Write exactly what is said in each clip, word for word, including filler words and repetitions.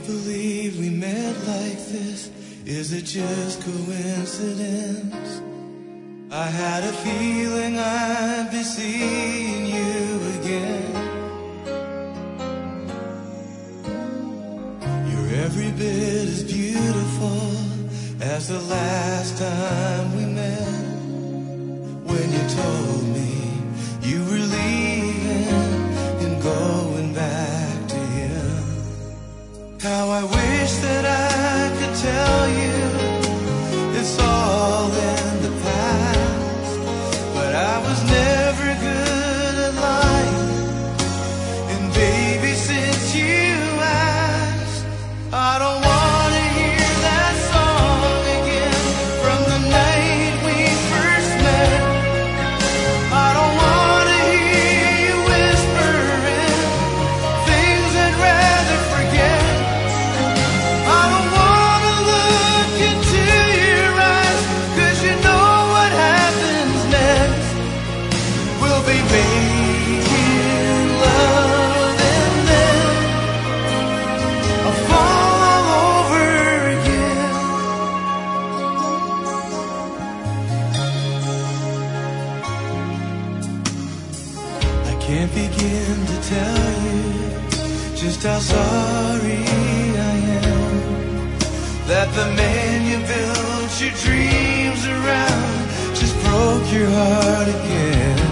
can't believe we met like this. Is it just coincidence? I had a feeling I'd be seeing you again. You're every bit as beautiful as the last time we met. When you told me you were leaving and going back to him. How I wish that I could tell you it's all in the past, but I was never good at lying. And baby, since you asked, I don't want to hear that song again from the night we first met. I don't want to hear you whispering things I'd rather forget. I don't want to look into your eyes, 'cause you know what happens next. We'll be making love and then I'll fall all over again. I can't begin to tell you just how sorry I am that the man you built your dreams around just broke your heart again.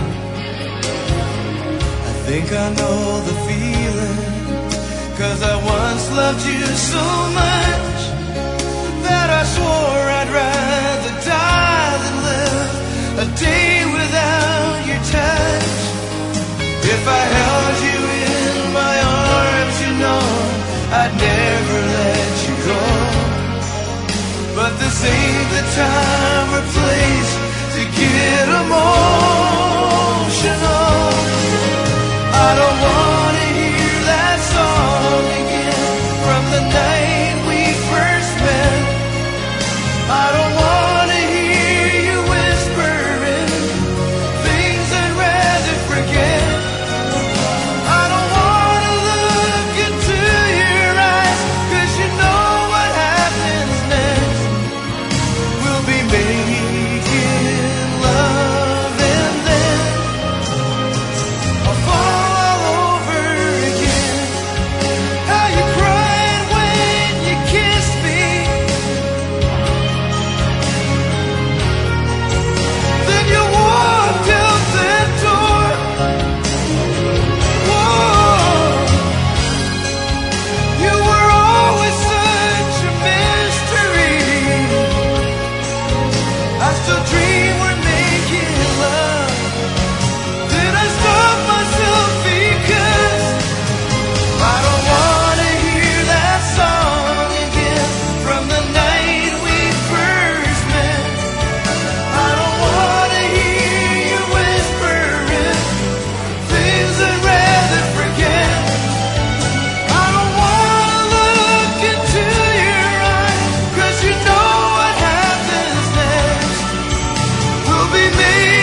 I think I know the feeling, 'cause I once loved you so much that I swore I'd rather die than live a day without your touch. If I held you in my arms, you know I'd never let you go. But this ain't the time or place to get emotional. I don't want to hear that song again from the night we first met. I don't want to hear you whispering things I'd rather forget. I don't want to look into your eyes, 'cause you know what happens next. We'll be making love and then I'll fall all over again. How you cried when you kissed me, then you walked out that door. Whoa, you were always such a mystery. I still dream we're making love. Then I stop myself because I don't want to hear that song again from the night we first met. I don't want to hear you whispering things I'd rather forget. I don't want to look into your eyes, 'cause you know what happens next. We'll be made